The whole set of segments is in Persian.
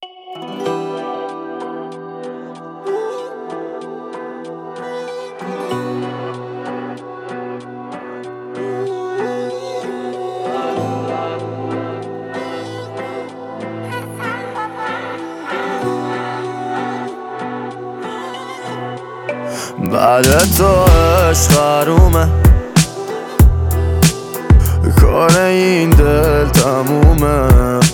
بعد تو عشق حرومه، کار این دل تمومه.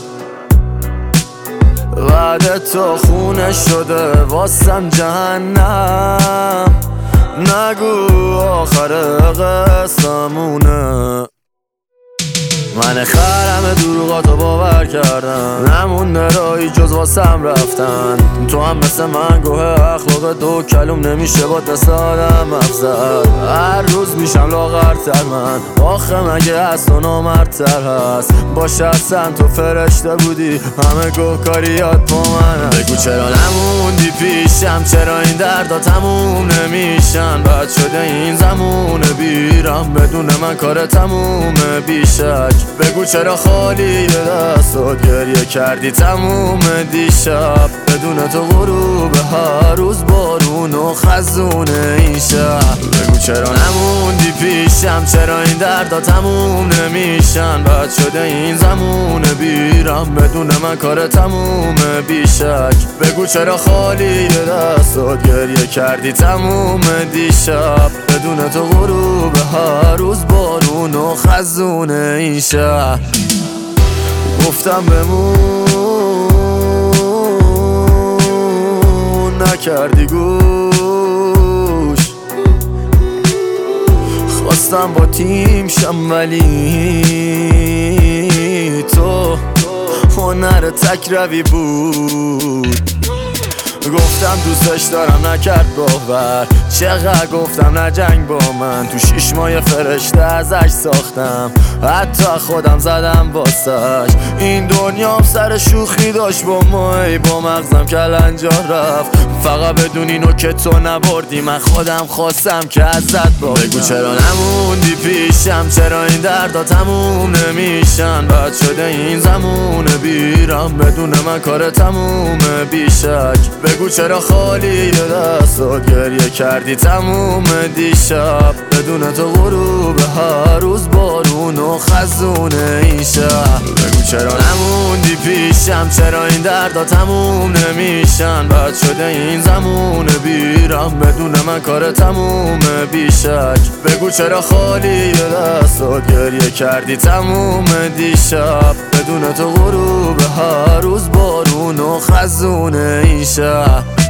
بعد تو خونه شده واسم جهنم، نگو آخر قصه‌مونه. من خرم دروغاتو باور کردم، نمونده رایی جز واسم رفتن. تو هم مثل من گوه اخلاق دو کلوم نمیشه با دست آدم افزد. هر روز میشم لاغرتر من، آخه مگه از تو نامردتر هست؟ باشه اصلا تو فرشته بودی، همه گوهکاریات با من. بگو چرا نموندی پیشم، چرا این دردا تموم نمیشن؟ بد شده این زمونه بیرم، بدون من کار تمومه بیشک. بگو چرا خالی دستات گریه کردی تموم دیشب، بدون تو غروب هر روز بارون و خزونه این شب. بگو چرا نموندی پیشم، چرا این دردا تموم نمیشن؟ بد شده این زمونه بیرم، بدون من کار تمومه بیشک. بگو چرا خالی دستات گریه کردی تموم دیشب، بدون تو غروب هر روز بارون و خزونه این شهر. گفتم بمون نکردی گوش، خواستم با تیم شم ولی تو هنر تک روی بود. گفتم دوستش دارم نکرد باور، چقدر گفتم نجنگ با من. تو 6 ماه فرشته ازش ساختم، حتی خودم زدم واسش. این دنیا سر شوخی داشت با ما، ای با مغزم کلنجا رفت. فقط بدون اینو که تو نبردی، من خودم خواستم که ازت باشم. بگو چرا نموندی پیشم، چرا این دردا تموم نمیشن؟ بد شده این زمونه بیرم، بدون من کار تمومه بیشک. بگو چرا خالی دستات گریه کردی تموم دیشب، بدون تو غروب هر روز بارون و خزونه این شب. بگو چرا نموندی پیشم، چرا این دردا تموم نمیشن؟ بد شده این زمونه بیرم، بدون من کار تمومه بیشک. بگو چرا خالی دستات گریه کردی تموم دیشب، بدون تو غروب هر روز بارون و خزونه این شب.